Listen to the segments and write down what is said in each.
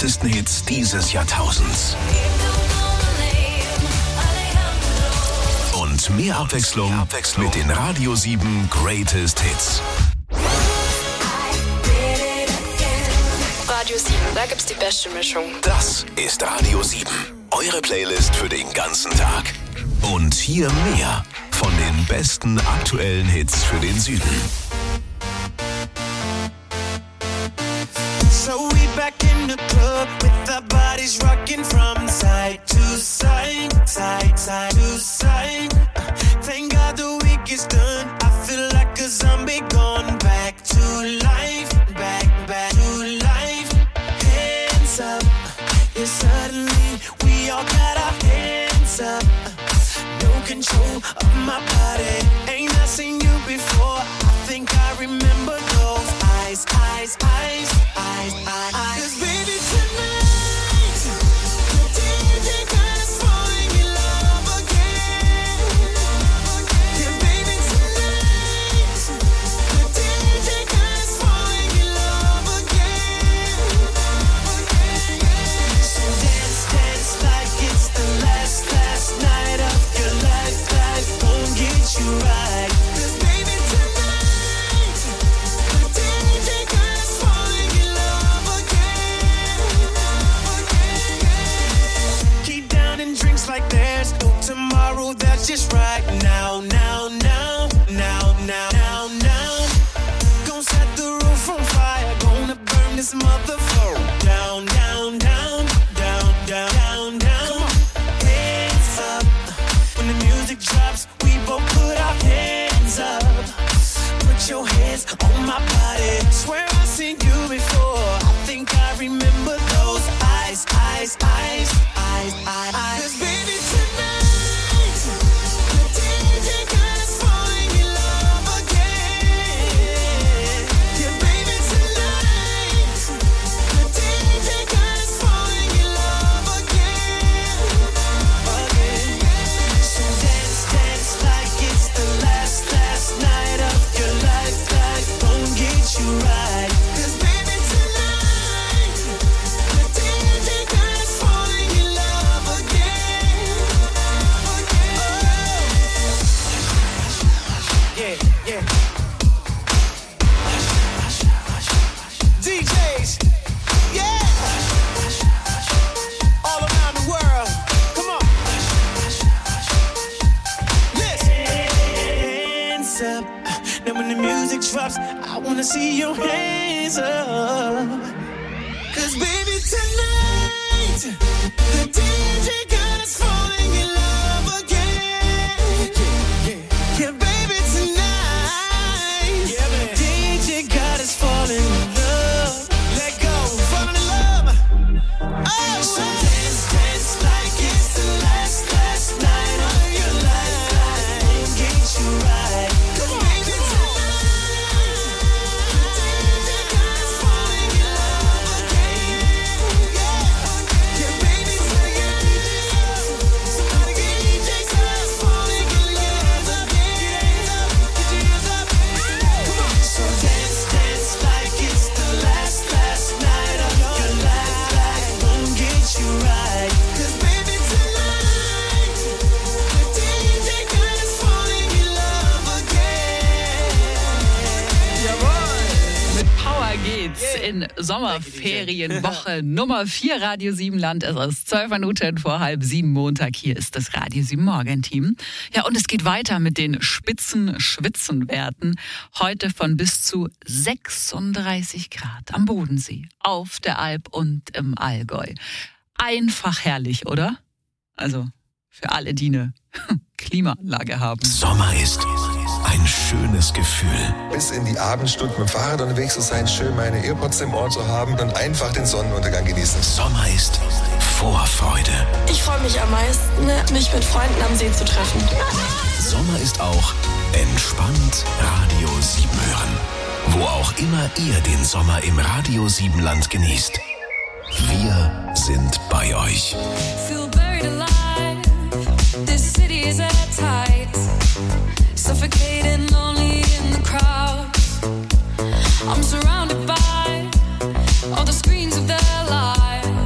beliebtesten Hits dieses Jahrtausends. Und mehr Abwechslung mit den Radio 7 Greatest Hits. Radio 7, da gibt's die beste Mischung. Das ist Radio 7, eure Playlist für den ganzen Tag. Und hier mehr von den besten aktuellen Hits für den Süden. So we back in the club with our bodies rocking from side to side, side, side to side. Thank God the week is done. I feel like a zombie gone back to life, back to life. Hands up, yeah, suddenly we all got our hands up. No control of my body. Ain't I seen you before? I think I remember those eyes, eyes, eyes, eyes, eyes. 'Cause baby tonight, the DJ got us falling in love again. Yeah, baby tonight, the DJ got us falling in love again. So dance, dance like it's the last night of your life. Life won't get you right. 'Cause baby tonight, the DJ got us falling in love again. Keep down and drinks like there's no tomorrow. That's just right now, now, now, now, now, now, now. Gonna set the roof on fire. Gonna burn this motherfucker down, down, down, down, down, down, down. Hands up. When the music drops, we both put our hands up. Put your hands on my body. Swear I've seen you before. I think I remember those eyes, eyes, eyes, eyes, eyes. 'Cause baby tonight, the DJ got us falling in love again. Yeah, baby tonight, the DJ got us falling in love again. So dance, dance like it's the last night of your life. Life won't get you right. 'Cause baby tonight, the DJ got us falling in love again. Yeah, yeah. DJs, yeah. All around the world, come on. Listen. Hands up. Now when the music drops, I wanna see your hands up. 'Cause baby tonight, the DJ got us falling in love again. Yeah, baby tonight, DJ got us falling in love. Let go, falling in love. Oh, so dance, dance like it's the last night of your life. Won't get you right. 'Cause baby tonight, the DJ got us falling in love again. Yeah, baby tonight, somebody get DJ got us falling in love again. Get your hands up, come on. So dance, dance like it's the last night of your life. Life won't get you right. 'Cause baby tonight, the DJ got us falling in love again. Jawohl. Mit Power geht's in Sommerferienwoche Nummer 4 Radio 7 Land. Es ist 12 Minuten vor 6:30 Montag. Hier ist das Radio 7 Morgenteam. Ja, und es geht weiter mit den Spitzenschwitzenwerten. Heute von bis zu 36 Grad am Bodensee, auf der Alp und im Allgäu. Einfach herrlich, oder? Also für alle, die eine Klimaanlage haben. Sommer ist ein schönes Gefühl. Bis in die Abendstunden mit dem Fahrrad unterwegs zu sein, schön meine Earpods im Ohr zu haben und einfach den Sonnenuntergang genießen. Sommer ist Vorfreude. Ich freue mich am meisten, mich mit Freunden am See zu treffen. Sommer ist auch entspannt Radio 7 hören. Wo auch immer ihr den Sommer im Radio 7 Land genießt. Wir sind bei euch. Feel buried alive. This city is at tight. Suffocating, lonely in the crowd. I'm surrounded by all the screens of their lives.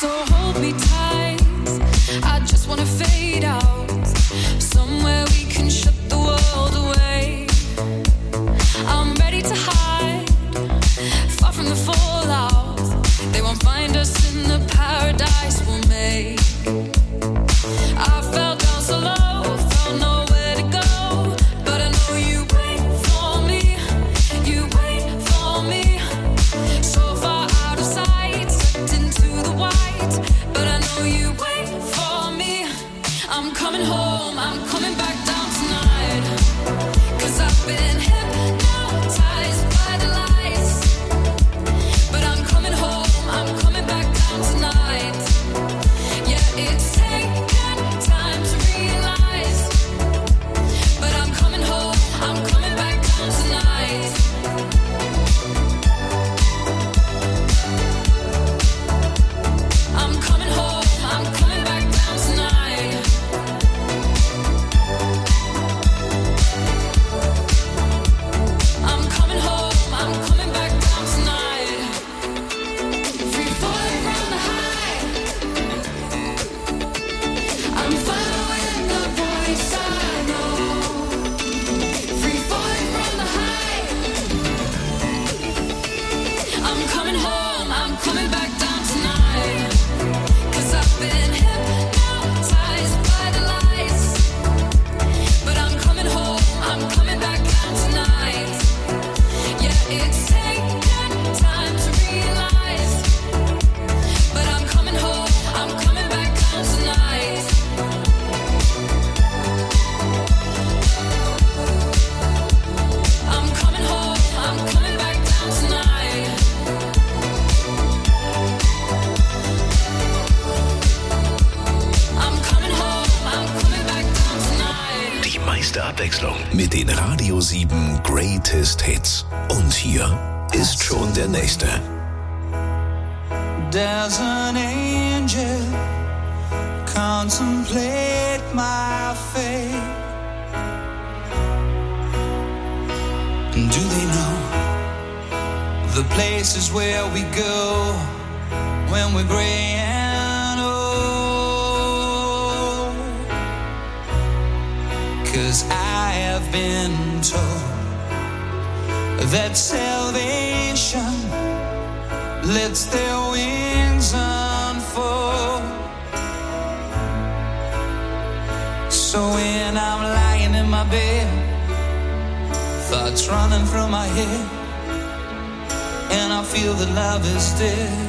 So hold me tight, I just wanna fade out, somewhere we can shut the world away. I'm ready to hide, far from the fallout. They won't find us in the paradise we'll make. I fell down so low, found nowhere to go, but I know you wait for me, you wait for me. So far out of sight, sucked into the white, but I know you wait for me. I'm coming home, I'm coming back down tonight, 'cause I've been hypnotized by the lights. But I'm coming home, I'm coming back down tonight. Yeah, it's taken time to realize, but I'm coming home, I'm coming back down tonight. I'm coming home, I'm coming back down tonight. I'm coming home, I'm coming back down tonight. Free falling from the high, I'm following the voice I know. Free falling from the high, I'm coming home, I'm coming back down tonight, 'cause I've been hypnotized by the lights. But I'm coming home, I'm coming back down tonight. Yeah, it's taken time to realize, but I'm coming home, I'm coming back down tonight. I'm coming home, I'm coming back down tonight. I'm coming home, I'm coming back down tonight. Die meiste Abwechslung mit den Radio 7 Greatest Hits. Und hier ist schon der nächste. Does an angel contemplate my fate? Do they know the places where we go when we're gray and old? 'Cause I have been told that salvation lets their wings unfold. So when I'm lying in my bed, thoughts running through my head, and I feel that love is dead,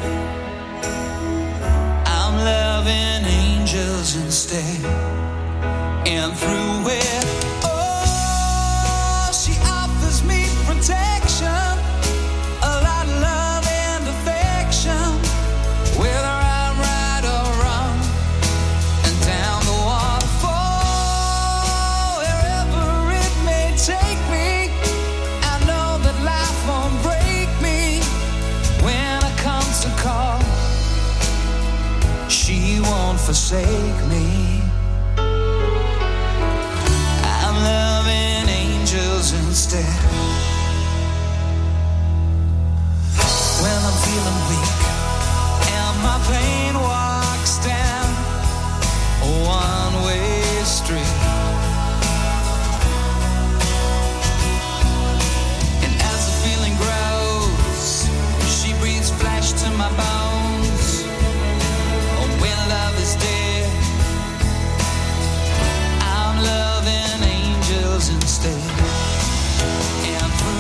I'm loving angels instead. And through it, oh, she offers me protection, a lot of love and affection, whether I'm right or wrong, and down the waterfall, wherever it may take me, I know that life won't break me when it comes to call. She won't forsake me. I'm loving angels instead. When I'm feeling weak and my pain walks down a one-way street, and as the feeling grows, she breathes flesh to my bones. Oh, when love is dead, I'm loving angels instead. And through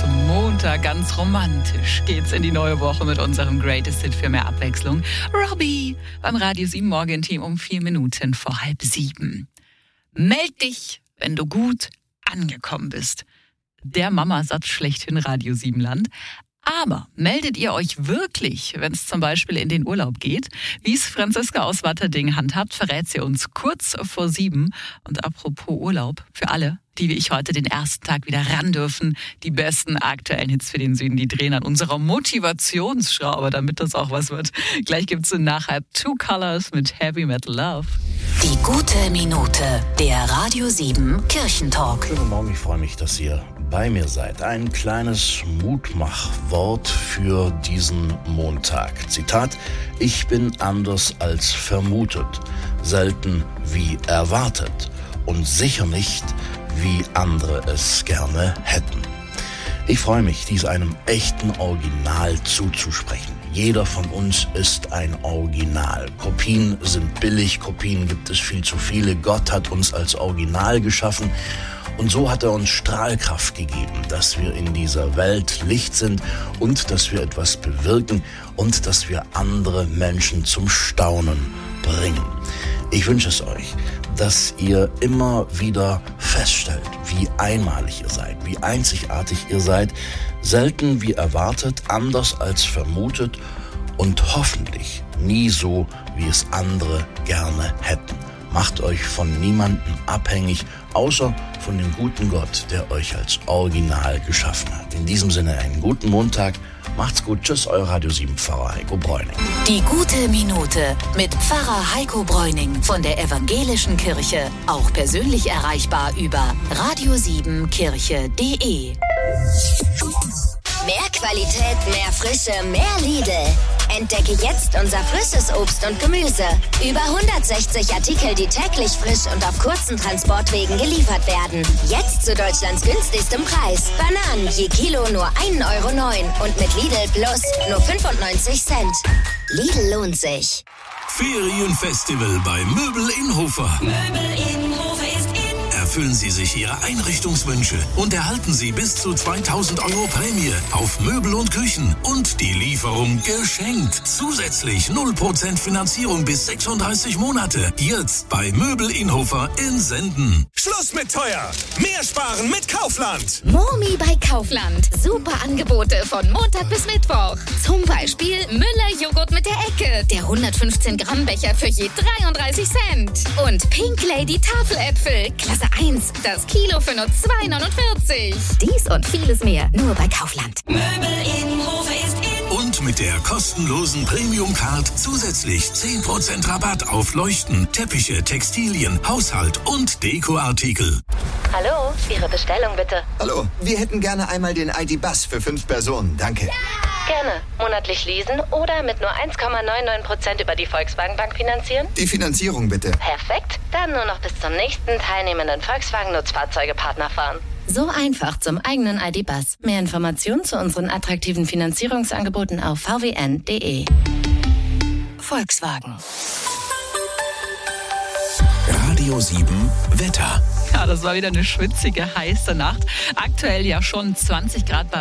Montag, ganz romantisch geht's in die neue Woche mit unserem Greatest Hit für mehr Abwechslung. Robbie beim Radio 7 Morgenteam um 4 Minuten vor 6:30. Meld dich, wenn du gut angekommen bist. Der Mamasatz schlechthin Radio 7 Land. Aber meldet ihr euch wirklich, wenn es zum Beispiel in den Urlaub geht? Wie es Franziska aus Watterding handhabt, verrät sie uns kurz vor 7. Und apropos Urlaub, für alle, die wie ich heute den ersten Tag wieder ran dürfen, die besten aktuellen Hits für den Süden, die drehen an unserer Motivationsschraube, damit das auch was wird. Gleich gibt's nachher Two Colors mit Heavy Metal Love. Die gute Minute, der Radio 7 Kirchentalk. Guten Morgen, ich freue mich, dass ihr bei mir seid. Ein kleines Mutmachwort für diesen Montag. Zitat: Ich bin anders als vermutet, selten wie erwartet und sicher nicht, wie andere es gerne hätten. Ich freue mich, dies einem echten Original zuzusprechen. Jeder von uns ist ein Original. Kopien sind billig, Kopien gibt es viel zu viele. Gott hat uns als Original geschaffen und so hat er uns Strahlkraft gegeben, dass wir in dieser Welt Licht sind und dass wir etwas bewirken und dass wir andere Menschen zum Staunen bringen. Ich wünsche es euch, dass ihr immer wieder feststellt, wie einmalig ihr seid, wie einzigartig ihr seid, selten wie erwartet, anders als vermutet und hoffentlich nie so, wie es andere gerne hätten. Macht euch von niemandem abhängig, außer von dem guten Gott, der euch als Original geschaffen hat. In diesem Sinne einen guten Montag. Macht's gut. Tschüss, euer Radio 7 Pfarrer Heiko Bräuning. Die gute Minute mit Pfarrer Heiko Bräuning von der Evangelischen Kirche. Auch persönlich erreichbar über radio7kirche.de. Mehr Qualität, mehr Frische, mehr Lidl. Entdecke jetzt unser frisches Obst und Gemüse. Über 160 Artikel, die täglich frisch und auf kurzen Transportwegen geliefert werden. Jetzt zu Deutschlands günstigstem Preis. Bananen je Kilo nur 1,09 € und mit Lidl Plus nur 95 Cent. Lidl lohnt sich. Ferienfestival bei Möbel Inhofer. Möbel Innenhof ist in. Erfüllen Sie sich Ihre Einrichtungswünsche und erhalten Sie bis zu 2.000 € Prämie auf Möbel und Küchen und die Lieferung geschenkt. Zusätzlich 0% Finanzierung bis 36 Monate. Jetzt bei Möbel Inhofer in Senden. Schluss mit teuer. Mehr sparen mit Kaufland. Momi bei Kaufland. Super Angebote von Montag bis Mittwoch. Zum Beispiel Müller-Joghurt mit der Ecke. Der 115 Gramm Becher für je 33 Cent. Und Pink Lady Tafeläpfel. Klasse 1. Das Kilo für nur 2,49. Dies und vieles mehr. Nur bei Kaufland. Möbel Innenhof ist in. Und mit der kostenlosen Premium-Card zusätzlich 10% Rabatt auf Leuchten, Teppiche, Textilien, Haushalt und Dekoartikel. Hallo, Ihre Bestellung bitte. Hallo, wir hätten gerne einmal den ID-Bus für 5 Personen. Danke. Gerne. Monatlich leasen oder mit nur 1,99% über die Volkswagen Bank finanzieren? Die Finanzierung bitte. Perfekt. Dann nur noch bis zum nächsten teilnehmenden Volkswagen-Nutzfahrzeugepartner fahren. So einfach zum eigenen ID-Bus. Mehr Informationen zu unseren attraktiven Finanzierungsangeboten auf vwn.de. Volkswagen. Radio 7 Wetter. Ja, das war wieder eine schwitzige, heiße Nacht. Aktuell ja schon 20 Grad bei